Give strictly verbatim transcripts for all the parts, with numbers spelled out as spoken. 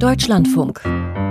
Deutschlandfunk.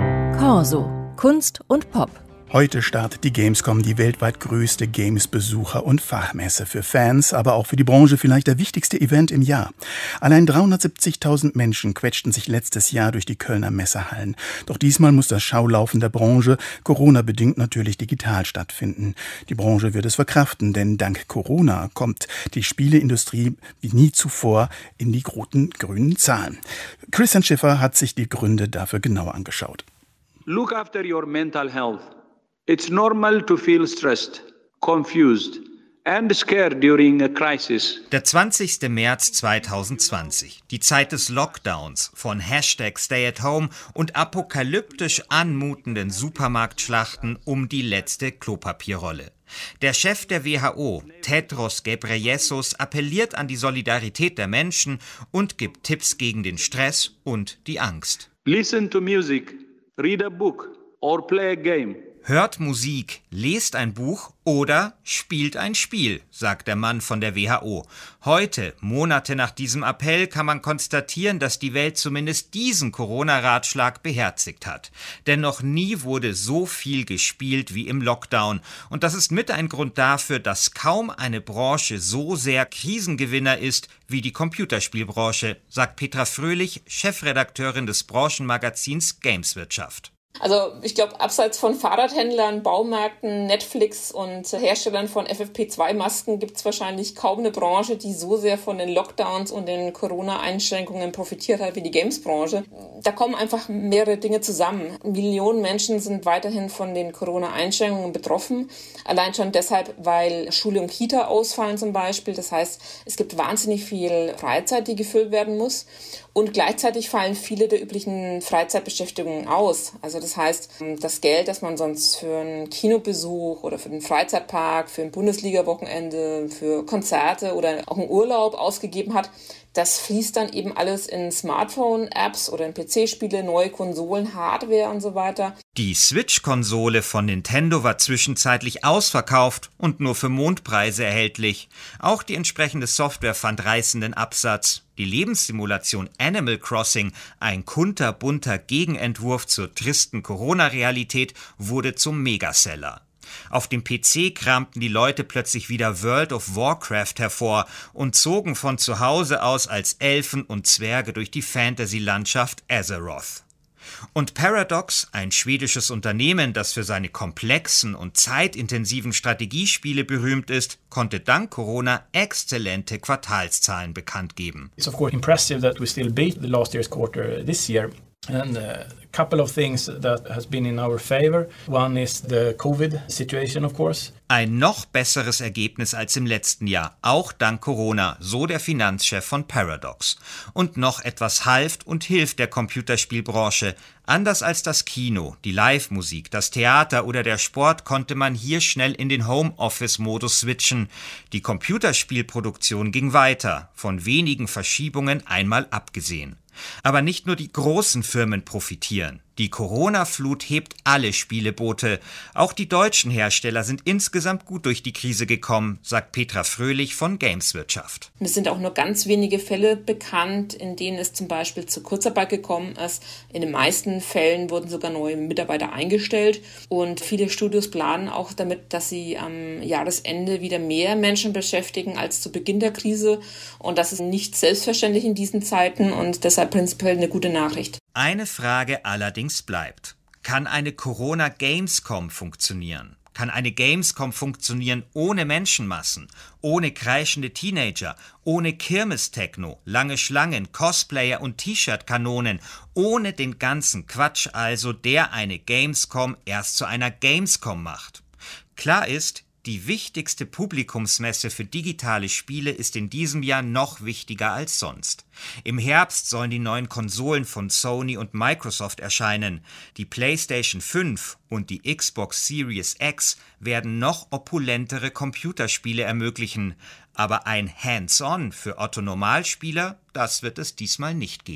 Corso. Kunst und Pop. Heute startet die Gamescom, die weltweit größte Games-Besucher- und Fachmesse. Für Fans, aber auch für die Branche vielleicht der wichtigste Event im Jahr. Allein dreihundertsiebzigtausend Menschen quetschten sich letztes Jahr durch die Kölner Messehallen. Doch diesmal muss das Schaulaufen der Branche Corona-bedingt natürlich digital stattfinden. Die Branche wird es verkraften, denn dank Corona kommt die Spieleindustrie wie nie zuvor in die roten, grünen Zahlen. Christian Schiffer hat sich die Gründe dafür genauer angeschaut. Look after your mental health. It's normal to feel stressed, confused and scared during a crisis. Der zwanzigste März zweitausendzwanzig, die Zeit des Lockdowns, von Hashtag Stay at Home und apokalyptisch anmutenden Supermarktschlachten um die letzte Klopapierrolle. Der Chef der W H O, Tedros Ghebreyesus, appelliert an die Solidarität der Menschen und gibt Tipps gegen den Stress und die Angst. Listen to music, read a book or play a game. Hört Musik, lest ein Buch oder spielt ein Spiel, sagt der Mann von der W H O. Heute, Monate nach diesem Appell, kann man konstatieren, dass die Welt zumindest diesen Corona-Ratschlag beherzigt hat. Denn noch nie wurde so viel gespielt wie im Lockdown. Und das ist mit ein Grund dafür, dass kaum eine Branche so sehr Krisengewinner ist wie die Computerspielbranche, sagt Petra Fröhlich, Chefredakteurin des Branchenmagazins Gameswirtschaft. Also ich glaube, abseits von Fahrradhändlern, Baumärkten, Netflix und Herstellern von F F P zwei Masken gibt es wahrscheinlich kaum eine Branche, die so sehr von den Lockdowns und den Corona-Einschränkungen profitiert hat wie die Games-Branche. Da kommen einfach mehrere Dinge zusammen. Millionen Menschen sind weiterhin von den Corona-Einschränkungen betroffen. Allein schon deshalb, weil Schule und Kita ausfallen zum Beispiel. Das heißt, es gibt wahnsinnig viel Freizeit, die gefüllt werden muss. Und gleichzeitig fallen viele der üblichen Freizeitbeschäftigungen aus. Also das heißt, das Geld, das man sonst für einen Kinobesuch oder für den Freizeitpark, für ein Bundesliga-Wochenende, für Konzerte oder auch einen Urlaub ausgegeben hat, das fließt dann eben alles in Smartphone-Apps oder in P C-Spiele, neue Konsolen, Hardware und so weiter. Die Switch-Konsole von Nintendo war zwischenzeitlich ausverkauft und nur für Mondpreise erhältlich. Auch die entsprechende Software fand reißenden Absatz. Die Lebenssimulation Animal Crossing, ein kunterbunter Gegenentwurf zur tristen Corona-Realität, wurde zum Megaseller. Auf dem P C kramten die Leute plötzlich wieder World of Warcraft hervor und zogen von zu Hause aus als Elfen und Zwerge durch die Fantasy-Landschaft Azeroth. Und Paradox, ein schwedisches Unternehmen, das für seine komplexen und zeitintensiven Strategiespiele berühmt ist, konnte dank Corona exzellente Quartalszahlen bekannt geben. It's of course impressive that we still beat the last year's quarter this year. And a couple of things that has been in our favor. One is the COVID situation, of course. Ein noch besseres Ergebnis als im letzten Jahr, auch dank Corona, so der Finanzchef von Paradox. Und noch etwas half und hilft der Computerspielbranche. Anders als das Kino, die Live-Musik, das Theater oder der Sport konnte man hier schnell in den Homeoffice-Modus switchen. Die Computerspielproduktion ging weiter, von wenigen Verschiebungen einmal abgesehen. Aber nicht nur die großen Firmen profitieren. Die Corona-Flut hebt alle Spieleboote. Auch die deutschen Hersteller sind insgesamt gut durch die Krise gekommen, sagt Petra Fröhlich von Gameswirtschaft. Es sind auch nur ganz wenige Fälle bekannt, in denen es zum Beispiel zur Kurzarbeit gekommen ist. In den meisten Fällen wurden sogar neue Mitarbeiter eingestellt. Und viele Studios planen auch damit, dass sie am Jahresende wieder mehr Menschen beschäftigen als zu Beginn der Krise. Und das ist nicht selbstverständlich in diesen Zeiten und deshalb prinzipiell eine gute Nachricht. Eine Frage allerdings bleibt. Kann eine Corona-Gamescom funktionieren? Kann eine Gamescom funktionieren ohne Menschenmassen, ohne kreischende Teenager, ohne Kirmes-Techno, lange Schlangen, Cosplayer und T-Shirt-Kanonen, ohne den ganzen Quatsch also, der eine Gamescom erst zu einer Gamescom macht? Klar ist, die wichtigste Publikumsmesse für digitale Spiele ist in diesem Jahr noch wichtiger als sonst. Im Herbst sollen die neuen Konsolen von Sony und Microsoft erscheinen. Die PlayStation fünf und die Xbox Series X werden noch opulentere Computerspiele ermöglichen. Aber ein Hands-on für Otto-Normalspieler, das wird es diesmal nicht geben.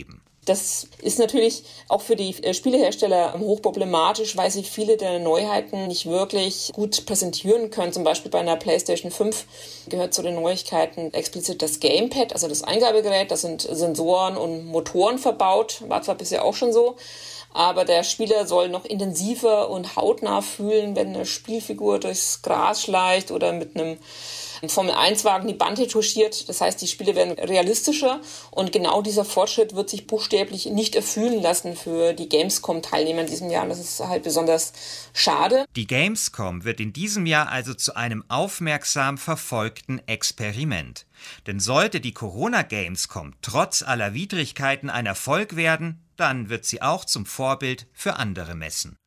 Das ist natürlich auch für die Spielehersteller hochproblematisch, weil sie viele der Neuheiten nicht wirklich gut präsentieren können. Zum Beispiel bei einer PlayStation fünf gehört zu den Neuigkeiten explizit das Gamepad, also das Eingabegerät. Da sind Sensoren und Motoren verbaut, war zwar bisher auch schon so. Aber der Spieler soll noch intensiver und hautnah fühlen, wenn eine Spielfigur durchs Gras schleicht oder mit einem Formel eins Wagen die Bande touchiert. Das heißt, die Spiele werden realistischer und genau dieser Fortschritt wird sich buchstäblich nicht erfüllen lassen für die Gamescom-Teilnehmer in diesem Jahr. Und das ist halt besonders schade. Die Gamescom wird in diesem Jahr also zu einem aufmerksam verfolgten Experiment. Denn sollte die Corona-Gamescom trotz aller Widrigkeiten ein Erfolg werden, dann wird sie auch zum Vorbild für andere Messen.